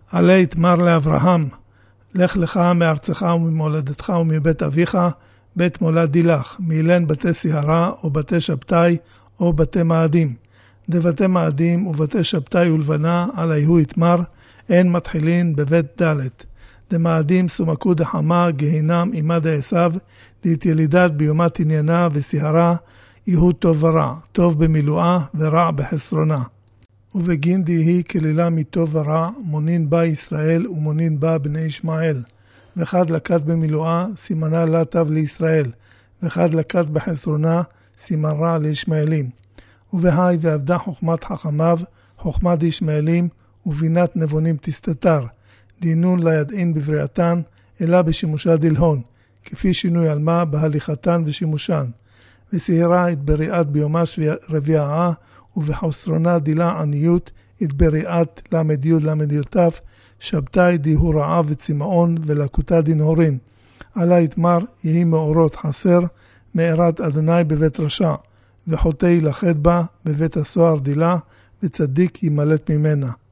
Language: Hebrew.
עלי תמר לאברהם, לך לך מארצך וממולדתך ומבית אביך, בית מולדי לך, מאילן בתי סיהרה או בתי שבתאי או בתי מאדים. דבתי מאדים ובתי שבתאי ולבנה על היהו יתמר, אין מתחילין בבית דלת. דמאדים סומקו דחמה גהינם עמד העשב, דית ילידת ביומת עניינה וסיהרה, יהו טוב ורע, טוב במילואה ורע בחסרונה. ובגין דהי כלילה מטוב ורע, מונין בה ישראל ומונין בה בני ישמעאל. ואחד לקט במילואה, סימנה לה תו לישראל, ואחד לקט בחסרונה, סימן רע לישמעאלים. ובהי ועבדה חוכמת חכמיו, חוכמת ישמעאלים, ובינת נבונים תסתתר. דינון לה ידעין בבריאתן, אלא בשימושה דלהון, כפי שינוי על מה בהליכתן ושימושן. וסיהרה את בריאת ביומש ורביעה, ובחסרונה דילה עניות, את בריאת למד יוד למד יוטף, שבתאי דיהו רעה וצמאון ולקוטה דין הורין. עלה יתמר יהי מאורות חסר, מארת אדוני בבית רשע, וחוטא ילכד בה בבית הסוהר דילה, וצדיק ימלט ממנה.